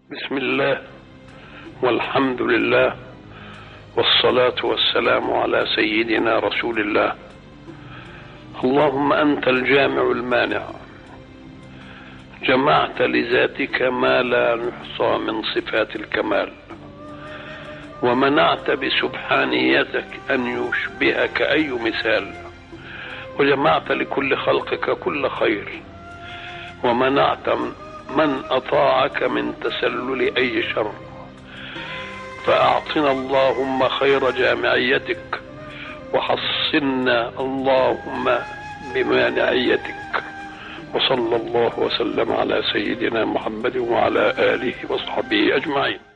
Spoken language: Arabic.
بسم الله والحمد لله والصلاة والسلام على سيدنا رسول الله. اللهم أنت الجامع المانع، جمعت لذاتك ما لا نحصى من صفات الكمال، ومنعت بسبحانيتك أن يشبهك أي مثال، وجمعت لكل خلقك كل خير، ومنعت من أطاعك من تسلل أي شر. فأعطنا اللهم خير جامعيتك، وحصنا اللهم بمانعيتك. وصلى الله وسلم على سيدنا محمد وعلى آله وصحبه أجمعين.